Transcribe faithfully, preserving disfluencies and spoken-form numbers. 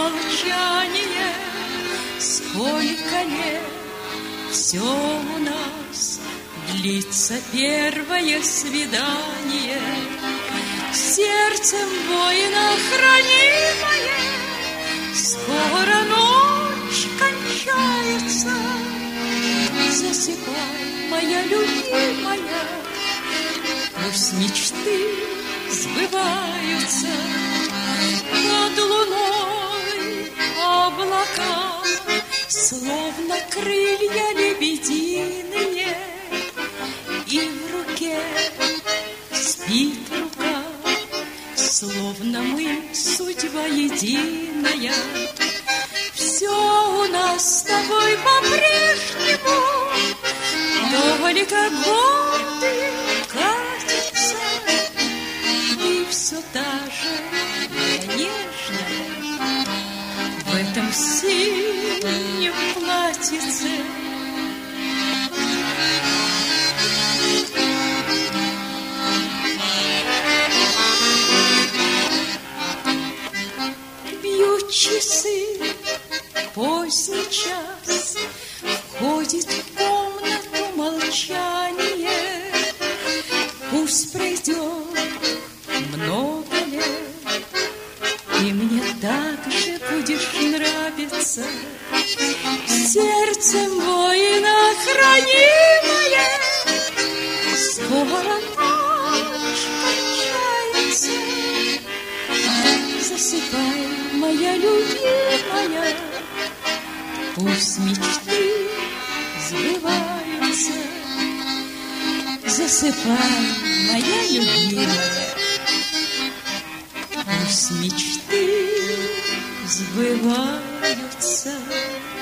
молчание. Сколько лет все у нас длится первое свидание. Сердцем воина хранимое, скоро ночь кончается. Засыпай, моя любимая, пусть мечты сбываются. Над луной облака, словно крылья лебединые, и в руке спит рука, словно мы судьба единая. Все у нас с тобой по-прежнему, только годы катятся, и все та же моя нежная в этом синем платьице. Бьют часы, поздний час, входит в комнату молчание. Пусть пройдет много лет, и мне так же будешь нравиться. Сердцем воина хранимое, скоро ночь кончается. Засыпай, моя любимая, пусть мечты сбываются. Засыпай, моя любимая, пусть мечты сбываются.